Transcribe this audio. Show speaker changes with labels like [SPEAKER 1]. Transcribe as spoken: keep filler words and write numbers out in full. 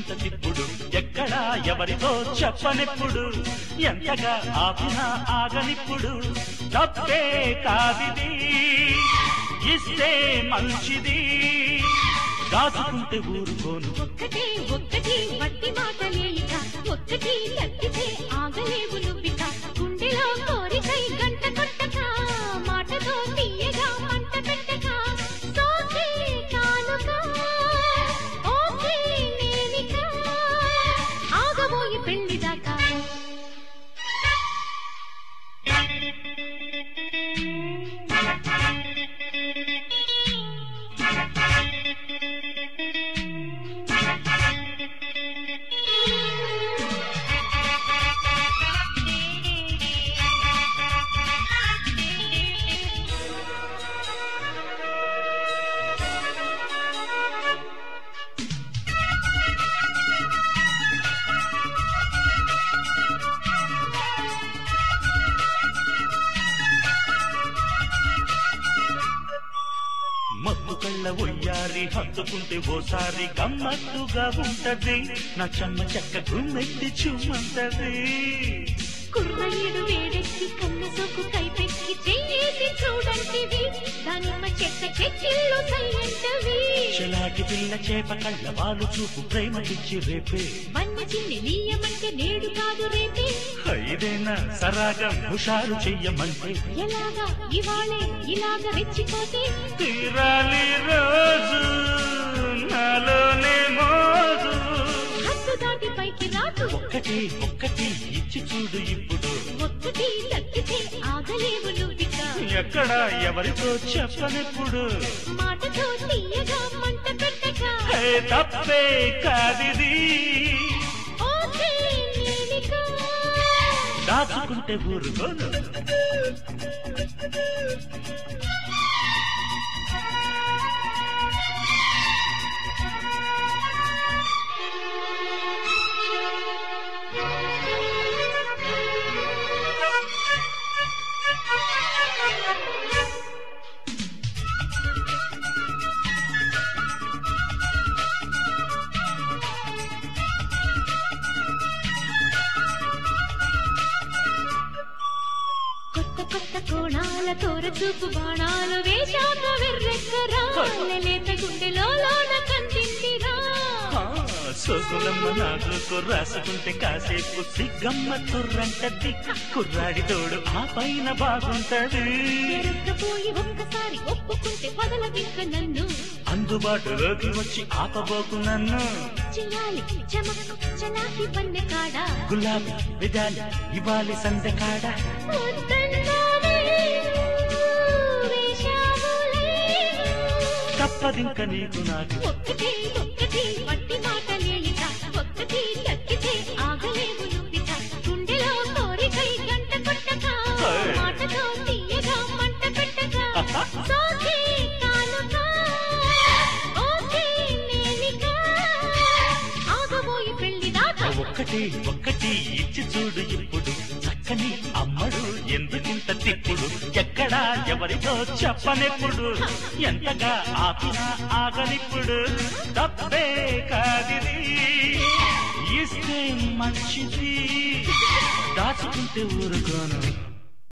[SPEAKER 1] ఎందుకింత తిప్పుడు ఎక్కడా ఎవరితో చెప్పనిప్పుడు ఎంతగా ఆపినా ఆగనిప్పుడు తప్పే కాదిది ఇస్తే మంచిది దాచుకుంటే ఊరుకోను
[SPEAKER 2] ఒక్కటే ఒక్కటి వట్టి మాటలేలిక ఒక్కటి తగ్గితే ఆగలేవు నువ్విక గుండెలో కోరికై గంట కొట్టక మాటతో తీయగా మంట పెట్టక సోకే కానుక ఓకే నేనిక ఆగబోయి పెళ్లి దాకా
[SPEAKER 1] మత్తు కళ్ళ ఒయ్యారి హత్తుకుంటే ఓసారి గమ్మత్తుగా ఉంటది నా చెమ్మ చెక్క గుమ్మెత్తి చుమ్మంటది
[SPEAKER 2] కుర్రయ్యడు వేడెక్కి కన్న సొక్కు కైపెక్కి చెయ్యేసి చూడంటివి దానిమ్మ చెక్క చెక్కిళ్ళు సయ్యంటవి
[SPEAKER 1] చెలాకి పిల్ల చేప కళ్ళ వాళ్ళు చూపు ప్రేమకిచ్చి రేపే
[SPEAKER 2] వన్న చిన్ని నీయమంటే నేడు కాదు రేపే
[SPEAKER 1] ఐదేనా సరాగం హుషారు చెయ్యమంటే
[SPEAKER 2] ఎలాగా ఇవాళే ఇలాగ రెచ్చిపోతే
[SPEAKER 1] తీరాలి రోజు నాలోనే మోజు
[SPEAKER 2] హద్దు దాటి పైకి రాదు
[SPEAKER 1] ఒక్కటి ఒక్కటి ఇచ్చి చూడు ఇప్పుడు
[SPEAKER 2] ఒక్కటి తగ్గితే ఆగలేవు నువ్విక
[SPEAKER 1] ఎక్కడ ఎవరితో చెప్పనిప్పుడు
[SPEAKER 2] మాటతో తీయగా మంట పెట్టక
[SPEAKER 1] హే తప్పే కాదిది
[SPEAKER 2] ఓకే నేనిక
[SPEAKER 1] దాచుకుంటే ఊరుకోను
[SPEAKER 2] కొత్త కొత్త కోణాల తోర చూపు బాణాలు వేశాక వెర్రెక్కరా లేత గుండెలో లోన కందిందిరా
[SPEAKER 1] సోకులమ్మ నాగుకు రాసుకుంటే కాసేపు సిగ్గమ్మ తుర్రంటది కుర్రాడి తోడు ఆ పైన బాగుంటది
[SPEAKER 2] ఎరుక్కపోయి ఒక్కసారి ఒప్పుకుంటే వదలదింక నన్ను
[SPEAKER 1] అందుబాటులోకి వచ్చి ఆపబోకు నన్ను
[SPEAKER 2] చెయ్యాలి చమక్కు చలాకి పన్నె కాడ
[SPEAKER 1] గులాబీ విధాలి ఇవ్వాలి సందె కాడ తప్పదింక నీకు నాకు
[SPEAKER 2] ఒక్కటి ఒక్కటి వట్టి మాటలేలిక ఒక్కటి తగ్గితే ఆగలేవు నువ్విక గుండెలో కోరికై గంట కొట్టక మాటతో తీయగా మంట పెట్టక సోకే కానుక ఓకే నేనిక ఆగబోయి పెళ్లి దాకా
[SPEAKER 1] ఒక్కటి ఒక్కటి ఇచ్చి చూడు ఇప్పుడు చక్కని అమ్మడు ఎందుకింత తిప్పుడు ఎక్కడా ఎవరితో చెప్పనెప్పుడు ఎంతగా ఆపినా ఆగనిప్పుడు తప్పే కాదిది ఇస్తే మంచిది దాచుకుంటే ఊరుకోను